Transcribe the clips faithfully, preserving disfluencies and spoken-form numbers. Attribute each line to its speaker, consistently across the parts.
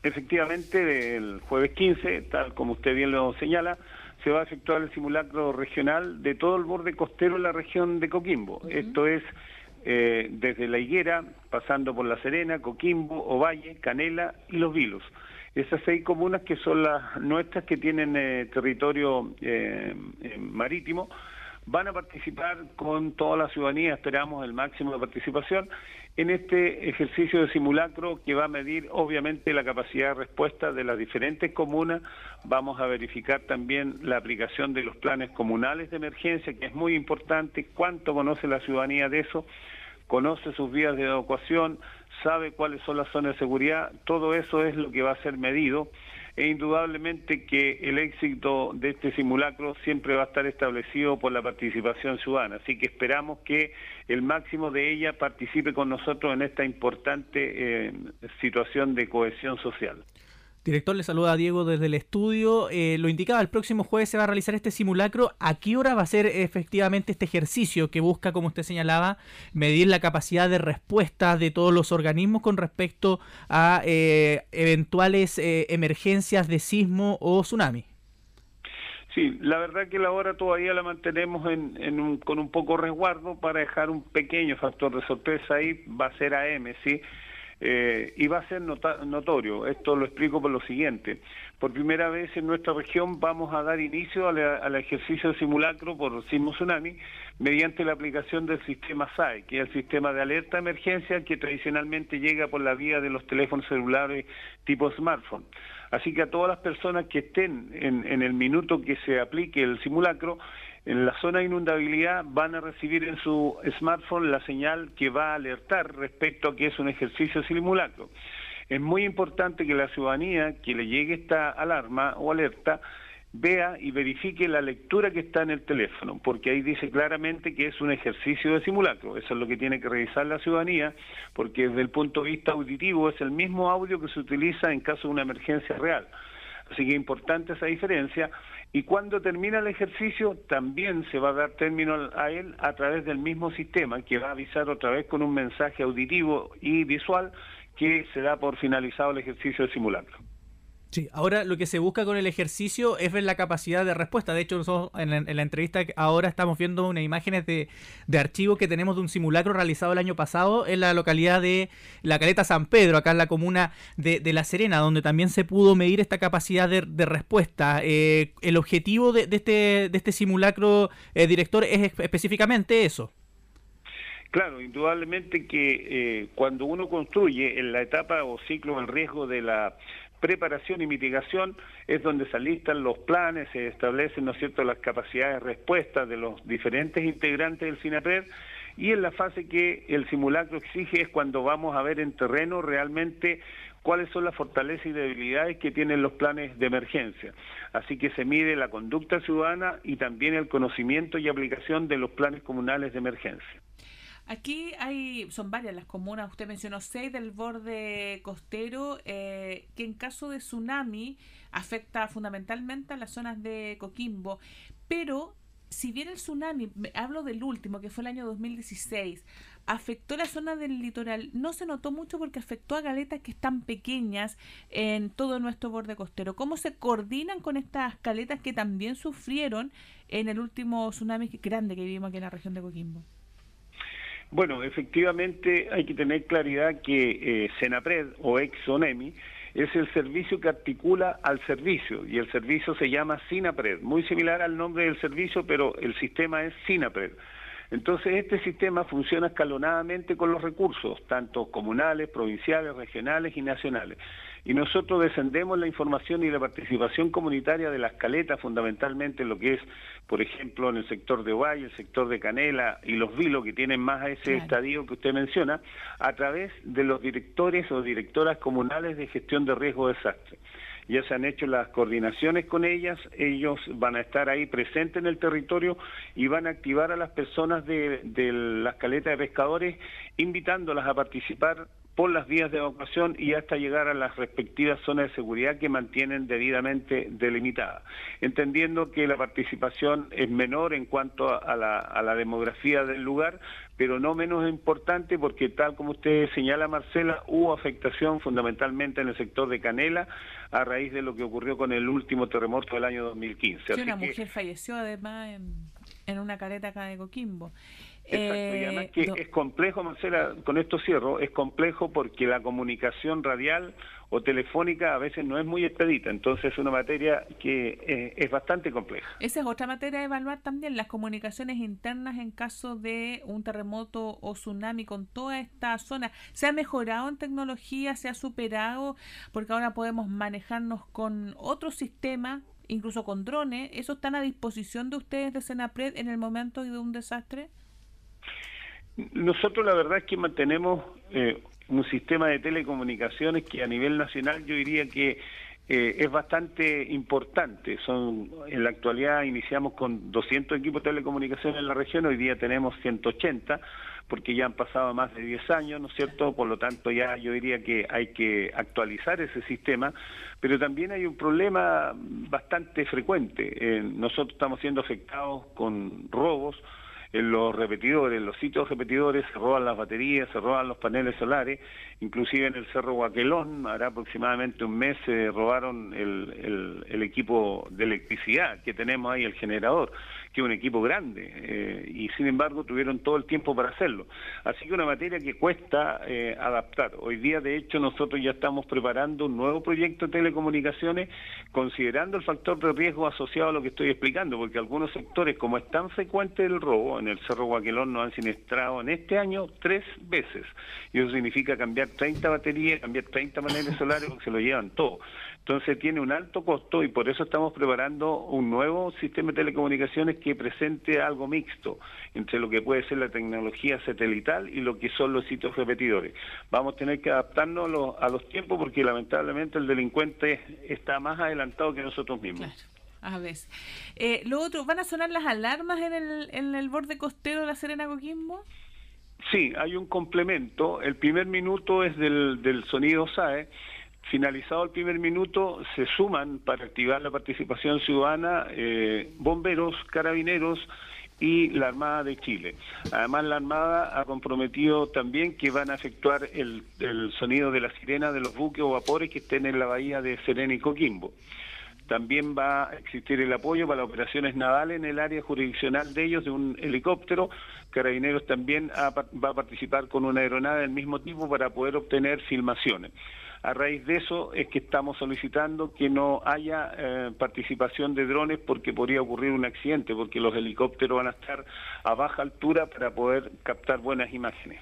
Speaker 1: efectivamente, el jueves quince, tal como usted bien lo señala, se va a efectuar el simulacro regional de todo el borde costero en la región de Coquimbo. Uh-huh. Esto es eh, desde La Higuera, pasando por La Serena, Coquimbo, Ovalle, Canela y Los Vilos. Esas seis comunas que son las nuestras que tienen eh, territorio eh, eh, marítimo, van a participar con toda la ciudadanía, esperamos el máximo de participación, en este ejercicio de simulacro que va a medir obviamente la capacidad de respuesta de las diferentes comunas. Vamos a verificar también la aplicación de los planes comunales de emergencia, que es muy importante, cuánto conoce la ciudadanía de eso, conoce sus vías de evacuación, sabe cuáles son las zonas de seguridad, todo eso es lo que va a ser medido. E indudablemente que el éxito de este simulacro siempre va a estar establecido por la participación ciudadana, así que esperamos que el máximo de ella participe con nosotros en esta importante eh, situación de cohesión social.
Speaker 2: Director, le saluda a Diego desde el estudio. Eh, lo indicaba, el próximo jueves se va a realizar este simulacro. ¿A qué hora va a ser efectivamente este ejercicio que busca, como usted señalaba, medir la capacidad de respuesta de todos los organismos con respecto a eh, eventuales eh, emergencias de sismo o tsunami?
Speaker 1: Sí, la verdad que la hora todavía la mantenemos en, en un, con un poco resguardo para dejar un pequeño factor de sorpresa ahí. Va a ser A M, ¿sí? Eh, y va a ser nota notorio. Esto lo explico por lo siguiente. Por primera vez en nuestra región vamos a dar inicio al ejercicio de simulacro por sismo tsunami mediante la aplicación del sistema S A E, que es el sistema de alerta de emergencia que tradicionalmente llega por la vía de los teléfonos celulares tipo smartphone. Así que a todas las personas que estén en, en el minuto que se aplique el simulacro, en la zona de inundabilidad van a recibir en su smartphone la señal que va a alertar respecto a que es un ejercicio simulacro. Es muy importante que la ciudadanía que le llegue esta alarma o alerta vea y verifique la lectura que está en el teléfono, porque ahí dice claramente que es un ejercicio de simulacro. Eso es lo que tiene que revisar la ciudadanía, porque desde el punto de vista auditivo es el mismo audio que se utiliza en caso de una emergencia real. Así que es importante esa diferencia. Y cuando termina el ejercicio, también se va a dar término a él a través del mismo sistema, que va a avisar otra vez con un mensaje auditivo y visual que se da por finalizado el ejercicio de simulacro.
Speaker 2: Sí, ahora lo que se busca con el ejercicio es ver la capacidad de respuesta. De hecho, nosotros en la, en la entrevista ahora estamos viendo unas imágenes de, de archivo que tenemos de un simulacro realizado el año pasado en la localidad de La Caleta San Pedro, acá en la comuna de, de La Serena, donde también se pudo medir esta capacidad de, de respuesta. Eh, el objetivo de, de, este, de este simulacro, eh, director, es específicamente eso.
Speaker 1: Claro, indudablemente que eh, cuando uno construye en la etapa o ciclo del riesgo de la preparación y mitigación es donde se alistan los planes, se establecen, ¿no es cierto?, las capacidades de respuesta de los diferentes integrantes del SINAPRED, y en la fase que el simulacro exige es cuando vamos a ver en terreno realmente cuáles son las fortalezas y debilidades que tienen los planes de emergencia. Así que se mide la conducta ciudadana y también el conocimiento y aplicación de los planes comunales de emergencia.
Speaker 3: Aquí hay, son varias las comunas, usted mencionó seis del borde costero, eh, que en caso de tsunami afecta fundamentalmente a las zonas de Coquimbo, pero si bien el tsunami, hablo del último, que fue el año dos mil dieciséis, afectó la zona del litoral, no se notó mucho porque afectó a caletas que están pequeñas en todo nuestro borde costero. ¿Cómo se coordinan con estas caletas que también sufrieron en el último tsunami grande que vivimos aquí en la región de Coquimbo?
Speaker 1: Bueno, efectivamente hay que tener claridad que eh, SENAPRED o ex-SONEMI es el servicio que articula al servicio, y el servicio se llama SINAPRED, muy similar al nombre del servicio, pero el sistema es SINAPRED. Entonces este sistema funciona escalonadamente con los recursos, tanto comunales, provinciales, regionales y nacionales. Y nosotros descendemos la información y la participación comunitaria de las caletas, fundamentalmente en lo que es, por ejemplo, en el sector de Ovalle, el sector de Canela y Los Vilos, que tienen más a ese claro. estadio que usted menciona, a través de los directores o directoras comunales de gestión de riesgo de desastre. Ya se han hecho las coordinaciones con ellas, ellos van a estar ahí presentes en el territorio y van a activar a las personas de, de las caletas de pescadores, invitándolas a participar por las vías de evacuación y hasta llegar a las respectivas zonas de seguridad que mantienen debidamente delimitadas, entendiendo que la participación es menor en cuanto a la, a la demografía del lugar, pero no menos importante porque, tal como usted señala, Marcela, hubo afectación fundamentalmente en el sector de Canela a raíz de lo que ocurrió con el último terremoto del año dos mil quince.
Speaker 3: Sí,
Speaker 1: Así
Speaker 3: una
Speaker 1: que,
Speaker 3: mujer falleció además en, en una caleta acá de Coquimbo.
Speaker 1: Exacto, y además que
Speaker 3: do...
Speaker 1: es complejo, Marcela, con esto cierro, es complejo porque la comunicación radial o telefónica a veces no es muy expedita, entonces es una materia que eh, es bastante compleja.
Speaker 3: Esa es otra materia a evaluar también, las comunicaciones internas en caso de un terremoto o tsunami con toda esta zona. ¿Se ha mejorado en tecnología? ¿Se ha superado? Porque ahora podemos manejarnos con otro sistema, incluso con drones. ¿Eso están a disposición de ustedes de Senapred en el momento de un desastre?
Speaker 1: Nosotros la verdad es que mantenemos eh, un sistema de telecomunicaciones que a nivel nacional yo diría que eh, es bastante importante. Son, en la actualidad iniciamos con doscientos equipos de telecomunicaciones en la región, hoy día tenemos ciento ochenta, porque ya han pasado más de diez años, ¿no es cierto? Por lo tanto ya yo diría que hay que actualizar ese sistema, pero también hay un problema bastante frecuente. Eh, nosotros estamos siendo afectados con robos en los repetidores, en los sitios repetidores se roban las baterías, se roban los paneles solares, inclusive en el Cerro Guaquelón, hará aproximadamente un mes se robaron el, el, el equipo de electricidad que tenemos ahí, el generador, que es un equipo grande, eh, y sin embargo tuvieron todo el tiempo para hacerlo. Así que una materia que cuesta eh, adaptar. Hoy día, de hecho, nosotros ya estamos preparando un nuevo proyecto de telecomunicaciones, considerando el factor de riesgo asociado a lo que estoy explicando, porque algunos sectores, como es tan frecuente el robo, en el Cerro Guaquelón nos han siniestrado en este año tres veces, y eso significa cambiar treinta baterías, cambiar treinta paneles solares, porque se lo llevan todo. Entonces tiene un alto costo y por eso estamos preparando un nuevo sistema de telecomunicaciones que presente algo mixto entre lo que puede ser la tecnología satelital y lo que son los sitios repetidores. Vamos a tener que adaptarnos a los, a los tiempos porque lamentablemente el delincuente está más adelantado que nosotros mismos.
Speaker 3: Claro. A ver. Eh, lo otro, ¿van a sonar las alarmas en el, en el borde costero de La Serena, Coquimbo?
Speaker 1: Sí, hay un complemento. El primer minuto es del, del sonido S A E. Finalizado el primer minuto, se suman para activar la participación ciudadana eh, bomberos, carabineros y la Armada de Chile. Además, la Armada ha comprometido también que van a efectuar el, el sonido de la sirena de los buques o vapores que estén en la bahía de Serena y Coquimbo. También va a existir el apoyo para las operaciones navales en el área jurisdiccional de ellos, de un helicóptero. Carabineros también ha, va a participar con una aeronave del mismo tipo para poder obtener filmaciones. A raíz de eso es que estamos solicitando que no haya eh, participación de drones porque podría ocurrir un accidente, porque los helicópteros van a estar a baja altura para poder captar buenas imágenes.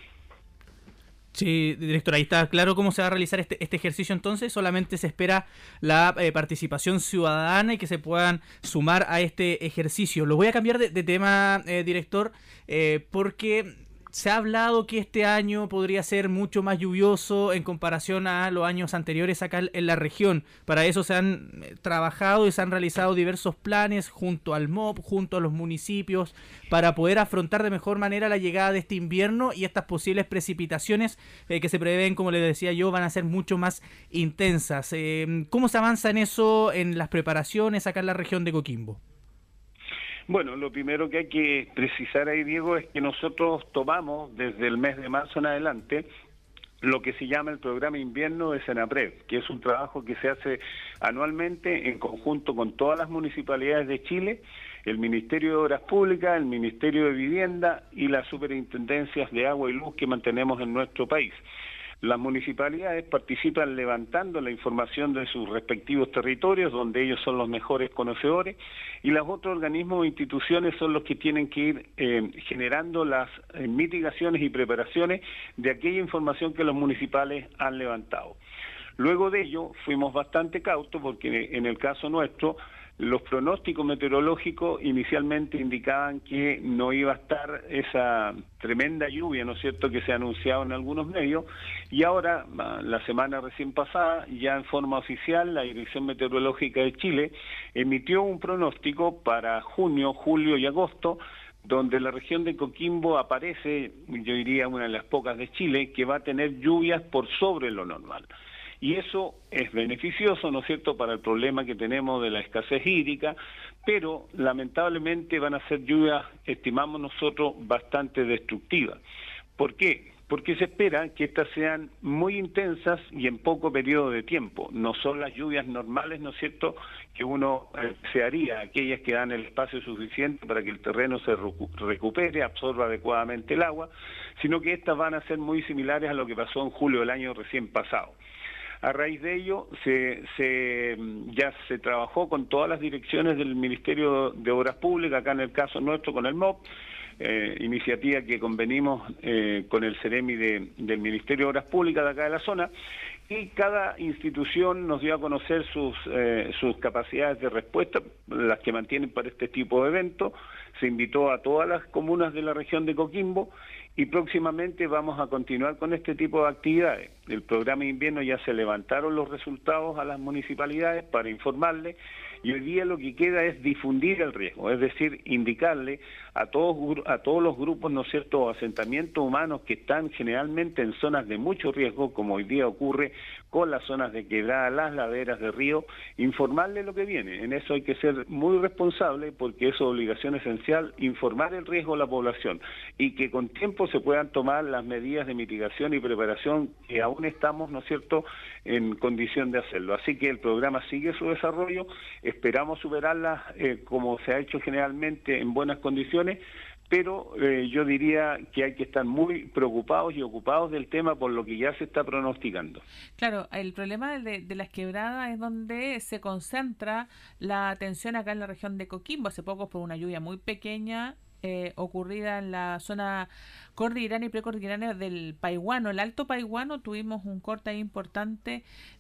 Speaker 2: Sí, director, ahí está claro cómo se va a realizar este, este ejercicio entonces. Solamente se espera la eh, participación ciudadana y que se puedan sumar a este ejercicio. Lo voy a cambiar de, de tema, eh, director, eh, porque se ha hablado que este año podría ser mucho más lluvioso en comparación a los años anteriores acá en la región. Para eso se han trabajado y se han realizado diversos planes junto al M O P, junto a los municipios, para poder afrontar de mejor manera la llegada de este invierno y estas posibles precipitaciones eh, que se prevén, como les decía yo, van a ser mucho más intensas. Eh, ¿Cómo se avanza en eso, en las preparaciones acá en la región de Coquimbo?
Speaker 1: Bueno, lo primero que hay que precisar ahí, Diego, es que nosotros tomamos desde el mes de marzo en adelante lo que se llama el programa invierno de Senapred, que es un trabajo que se hace anualmente en conjunto con todas las municipalidades de Chile, el Ministerio de Obras Públicas, el Ministerio de Vivienda y las superintendencias de agua y luz que mantenemos en nuestro país. Las municipalidades participan levantando la información de sus respectivos territorios, donde ellos son los mejores conocedores, y los otros organismos o instituciones son los que tienen que ir eh, generando las eh, mitigaciones y preparaciones de aquella información que los municipales han levantado. Luego de ello, fuimos bastante cautos porque en el caso nuestro, los pronósticos meteorológicos inicialmente indicaban que no iba a estar esa tremenda lluvia, ¿no es cierto?, que se ha anunciado en algunos medios, y ahora, la semana recién pasada, ya en forma oficial, la Dirección Meteorológica de Chile emitió un pronóstico para junio, julio y agosto donde la región de Coquimbo aparece, yo diría, una de las pocas de Chile, que va a tener lluvias por sobre lo normal. Y eso es beneficioso, ¿no es cierto?, para el problema que tenemos de la escasez hídrica, pero lamentablemente van a ser lluvias, estimamos nosotros, bastante destructivas. ¿Por qué? Porque se espera que estas sean muy intensas y en poco periodo de tiempo. No son las lluvias normales, ¿no es cierto?, que uno desearía, aquellas que dan el espacio suficiente para que el terreno se recupere, absorba adecuadamente el agua, sino que estas van a ser muy similares a lo que pasó en julio del año recién pasado. A raíz de ello, se, se, ya se trabajó con todas las direcciones del Ministerio de Obras Públicas, acá en el caso nuestro con el M O P, eh, iniciativa que convenimos eh, con el CEREMI de, del Ministerio de Obras Públicas de acá de la zona, y cada institución nos dio a conocer sus, eh, sus capacidades de respuesta, las que mantienen para este tipo de eventos. Se invitó a todas las comunas de la región de Coquimbo, y próximamente vamos a continuar con este tipo de actividades. El programa de invierno ya se levantaron los resultados a las municipalidades para informarles, y hoy día lo que queda es difundir el riesgo, es decir, indicarle a todos a todos los grupos, ¿no es cierto?, asentamientos humanos que están generalmente en zonas de mucho riesgo, como hoy día ocurre con las zonas de quebrada, las laderas de río, informarle lo que viene. En eso hay que ser muy responsable, porque es obligación esencial informar el riesgo a la población, y que con tiempo se puedan tomar las medidas de mitigación y preparación que aún estamos, ¿no es cierto?, en condición de hacerlo. Así que el programa sigue su desarrollo, esperamos superarlas eh, como se ha hecho generalmente en buenas condiciones, pero eh, yo diría que hay que estar muy preocupados y ocupados del tema por lo que ya se está pronosticando.
Speaker 3: Claro, el problema de, de las quebradas es donde se concentra la atención acá en la región de Coquimbo. Hace poco, por una lluvia muy pequeña, Eh, ocurrida en la zona cordillerana y precordillerana del Paihuano, el Alto Paihuano, tuvimos un corte importante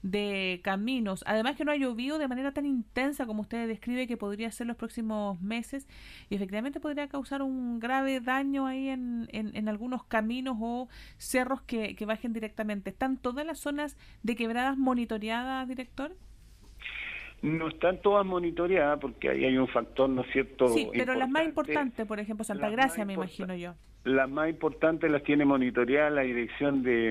Speaker 3: de caminos, además que no ha llovido de manera tan intensa como usted describe que podría ser los próximos meses, y efectivamente podría causar un grave daño ahí en, en, en algunos caminos o cerros que, que bajen directamente. ¿Están todas las zonas de quebradas monitoreadas, director?
Speaker 1: No están todas monitoreadas porque ahí hay un factor, ¿no es cierto?
Speaker 3: Sí, pero
Speaker 1: importante.
Speaker 3: las más importantes, por ejemplo, Santa Gracia, me imagino yo.
Speaker 1: Las más importantes las tiene monitoreadas la Dirección de,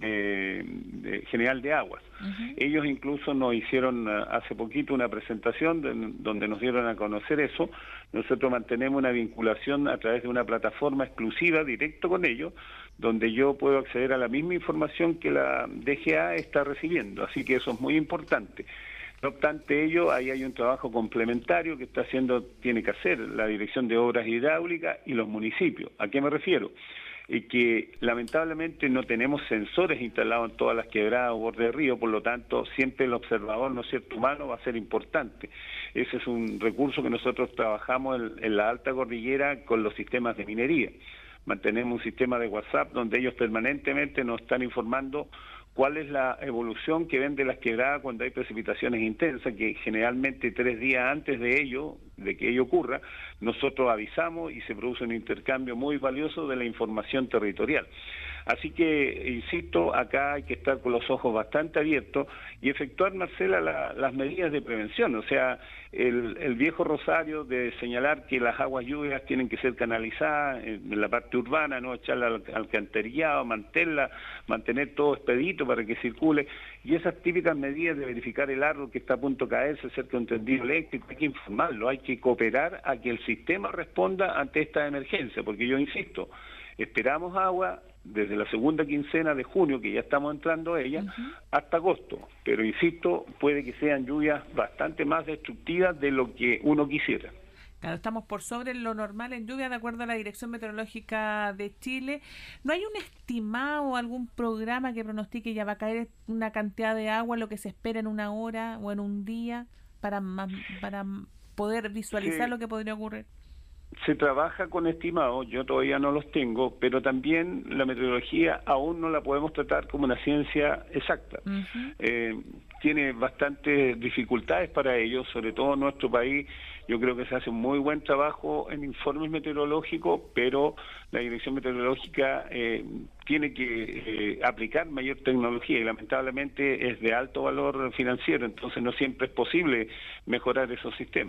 Speaker 1: de, de General de Aguas. Uh-huh. Ellos incluso nos hicieron hace poquito una presentación de, donde nos dieron a conocer eso. Nosotros mantenemos una vinculación a través de una plataforma exclusiva directo con ellos, donde yo puedo acceder a la misma información que la D G A está recibiendo, así que eso es muy importante. No obstante ello, ahí hay un trabajo complementario que está haciendo, tiene que hacer la Dirección de Obras Hidráulicas y los municipios. ¿A qué me refiero? Y que lamentablemente no tenemos sensores instalados en todas las quebradas o bordes de río, por lo tanto siempre el observador, ¿no es cierto?, humano va a ser importante. Ese es un recurso que nosotros trabajamos en, en la alta cordillera con los sistemas de minería. Mantenemos un sistema de WhatsApp donde ellos permanentemente nos están informando cuál es la evolución que ven de las quebradas cuando hay precipitaciones intensas, que generalmente tres días antes de ello, de que ello ocurra, nosotros avisamos y se produce un intercambio muy valioso de la información territorial. Así que, insisto, acá hay que estar con los ojos bastante abiertos y efectuar, Marcela, la, las medidas de prevención. O sea, el, el viejo rosario de señalar que las aguas lluvias tienen que ser canalizadas en la parte urbana, no echarla al alcantarillado, mantenerla, mantener todo expedito para que circule, y esas típicas medidas de verificar el árbol que está a punto de caerse cerca de un tendido eléctrico, hay que informarlo, hay que cooperar a que el sistema responda ante esta emergencia, porque yo insisto, esperamos agua desde la segunda quincena de junio, que ya estamos entrando a ella, uh-huh, hasta agosto, pero insisto, puede que sean lluvias bastante más destructivas de lo que uno quisiera.
Speaker 3: Claro, estamos por sobre lo normal en lluvia, de acuerdo a la Dirección Meteorológica de Chile. ¿No hay un estimado, algún programa que pronostique ya va a caer una cantidad de agua, lo que se espera en una hora o en un día, para, para poder visualizar sí. lo que podría ocurrir?
Speaker 1: Se trabaja con estimados, yo todavía no los tengo, pero también la meteorología aún no la podemos tratar como una ciencia exacta. Uh-huh. Eh, tiene bastantes dificultades para ello, sobre todo en nuestro país. Yo creo que se hace un muy buen trabajo en informes meteorológicos, pero la Dirección Meteorológica eh, tiene que eh, aplicar mayor tecnología y lamentablemente es de alto valor financiero, entonces no siempre es posible mejorar esos sistemas.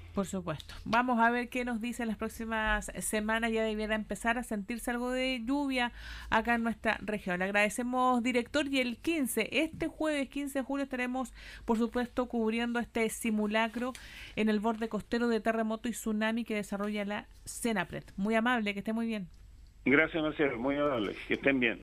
Speaker 3: Por supuesto. Vamos a ver qué nos dicen las próximas semanas. Ya debiera empezar a sentirse algo de lluvia acá en nuestra región. Le agradecemos, director. Y el quince, este jueves quince de julio, estaremos, por supuesto, cubriendo este simulacro en el borde costero de terremoto y tsunami que desarrolla la CENAPRED. Muy amable, que esté muy bien.
Speaker 1: Gracias, Marcelo. Muy amable. Que estén bien.